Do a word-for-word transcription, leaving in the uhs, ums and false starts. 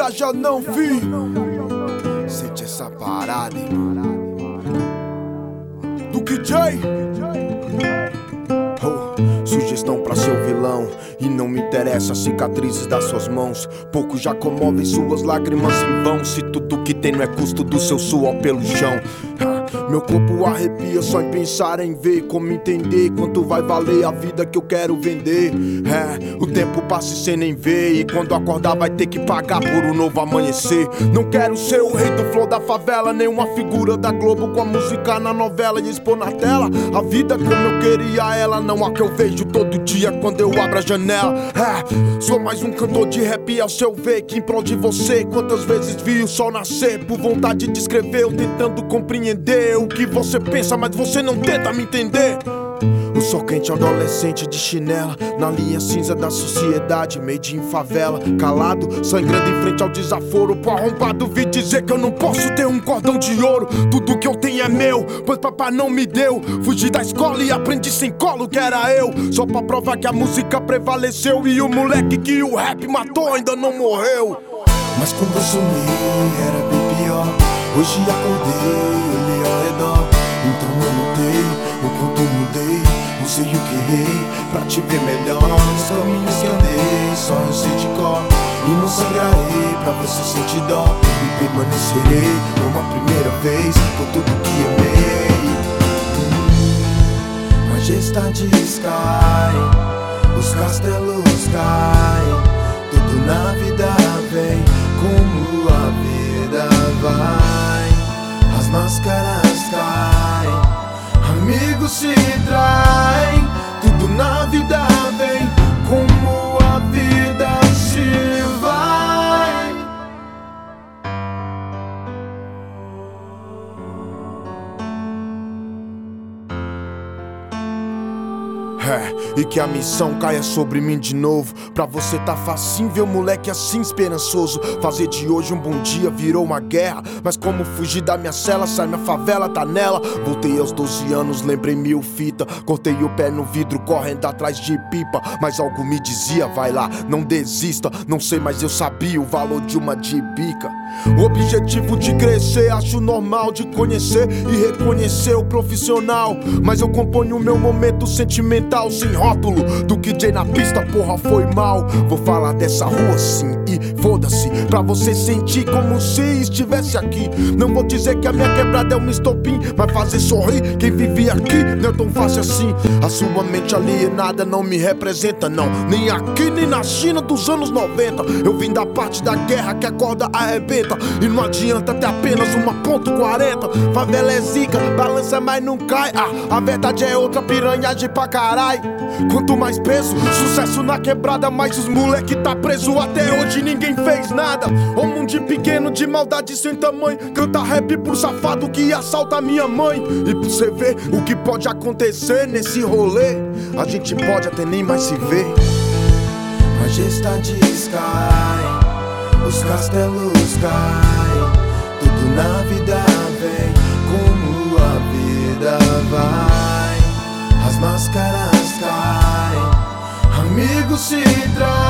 viaja não, fi. Sente essa parada, irmão. Do K J. Oh, sugestão pra seu vilão. E não me interessa as cicatrizes das suas mãos. Poucos já comovem suas lágrimas em vão. Se tudo que tem não é custo do seu suor pelo chão. Meu corpo arrepia só em pensar em ver. Como entender quanto vai valer a vida que eu quero vender. É, o tempo passa e cê nem vê. E quando acordar vai ter que pagar por um novo amanhecer. Não quero ser o rei do flow da favela, nem uma figura da Globo com a música na novela e expor na tela a vida como eu queria ela, não a que eu vejo todo dia quando eu abro a janela. É, sou mais um cantor de rap ao seu ver, que em prol de você. Quantas vezes vi o sol nascer por vontade de escrever, eu tentando compreender o que você pensa, mas você não tenta me entender. O sol quente adolescente de chinela, na linha cinza da sociedade, made em favela. Calado, sangrando em frente ao desaforo. Pro arrombado vir dizer que eu não posso ter um cordão de ouro. Tudo que eu tenho é meu, pois papai não me deu. Fugi da escola e aprendi sem colo que era eu. Só pra provar que a música prevaleceu. E o moleque que o rap matou ainda não morreu. Mas quando eu sonhei era bem pior. Hoje acordei, olhei ao redor. Então eu notei o quanto mudei. Não sei o que errei pra te ver melhor. Os caminhos que andei, só eu sei de cor. E não sangrarei pra você sentir dó. E permanecerei como a primeira vez por tudo que amei. hum, Majestades caem, os castelos caem. Tudo na vida vem como a vida vai. As máscaras caem, amigos se traem. Tudo na vida vem como a vida se vai. É, e que a missão caia sobre mim de novo. Pra você tá facinho ver o moleque assim esperançoso. Fazer de hoje um bom dia virou uma guerra. Mas como fugir da minha cela, sai minha favela, tá nela. Voltei aos doze anos, lembrei mil fita. Cortei o pé no vidro, correndo atrás de pipa. Mas algo me dizia, vai lá, não desista. Não sei, mas eu sabia o valor de uma dibica. O objetivo de crescer, acho normal de conhecer e reconhecer o profissional. Mas eu componho o meu momento sentimental sem rótulo. Do K J na pista, porra, foi mal. Vou falar dessa rua sim e foda-se, pra você sentir como se estivesse aqui. Não vou dizer que a minha quebrada é um estopim, mas fazer sorrir quem vive aqui não é tão fácil assim. A sua mente alienada não me representa não, nem aqui nem na China dos anos noventa. Eu vim da parte da guerra que a corda arrebenta. E não adianta ter apenas uma ponto quarenta. Favela é zica, balança mas não cai. Ah, a verdade é outra, piranhagem pra carai. Quanto mais peso, sucesso na quebrada, mais os moleque tá preso. Até hoje ninguém fez nada. Um mundo pequeno de maldade sem tamanho. Canta rap pro safado que assalta minha mãe. E pra você ver o que pode acontecer nesse rolê, a gente pode até nem mais se ver. Majestades caem, os castelos caem. Tudo na vida vem como a vida vai. As máscaras caem, amigos se traem.